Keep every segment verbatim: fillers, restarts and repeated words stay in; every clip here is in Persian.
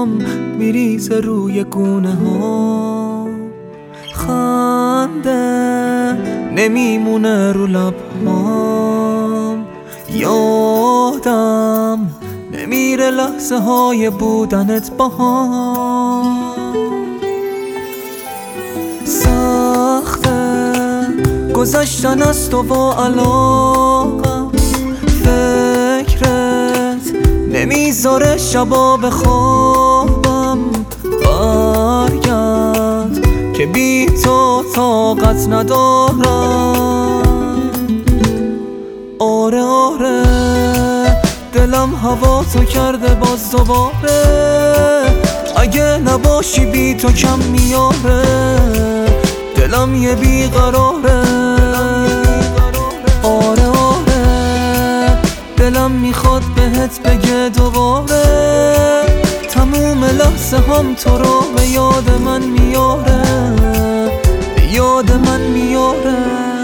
هم میریزه روی گونه ها، خنده نمیمونه رو لبهام، یادم نمیره لحظه های بودنت با هم. سخته گذشتن از تو و علاقم، فکرت نمیذاره شبا بخوابم، برگرد که بی تو طاقت ندارم. آره آره دلم هوا تو کرده باز دوباره، اگه نباشی بی تو کم میاره، دلم یه بیقراره. آره آره دلم میخواد بهت بگه دوباره، تموم لحظه هم تو رو به یاد من میاره، به یاد من میاره.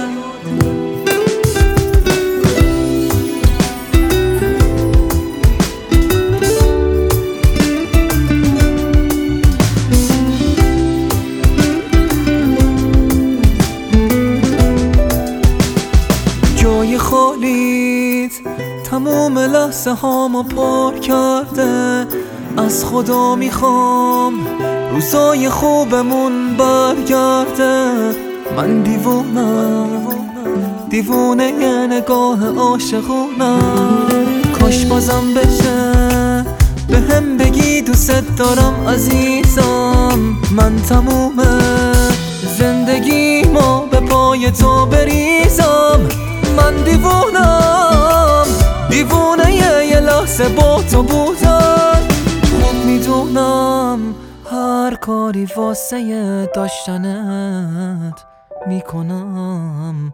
جای خالیت تموم لحظه هامو پر کرده، از خدا میخوام روزای خوبمون برگرده. من دیوونم دیوونه یه نگاه عاشقونم، کاش بازم بشه به هم بگی دوست دارم عزیزم. من تموم زندگی ما به پای تو بریزم. من دیوونم دیوونه یه لحظه با تو بودن، خوب میدونم هر کاری واسه داشتنت میکنم،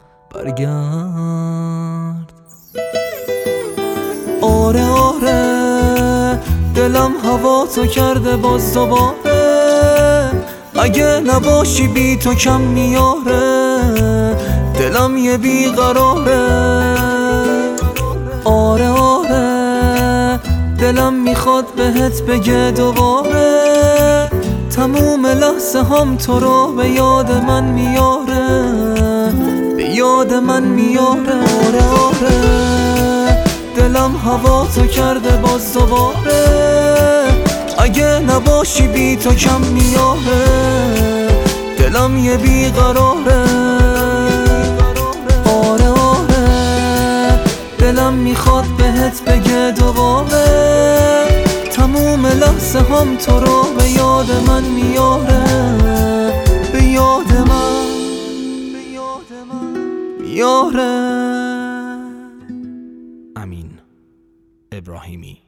برگرد. آره آره دلم هوا تو کرده باز دوباره، اگه نباشی بی تو کم میاره، دلم یه بیقراره. آره آره دلم میخواد بهت بگه دوباره، تموم لحظه هم تو رو به یاد من میاره، به یاد من میاره. آره آره دلم هوا تو کرده باز دوباره، اگه نباشی بی تو کم میاره، دلم یه بیقراره. آره آره دلم میخواد بهت بگه دوباره، تموم لحظه هم تو رو به یاد من میاره، به یاد من میاره. امین ابراهیمی.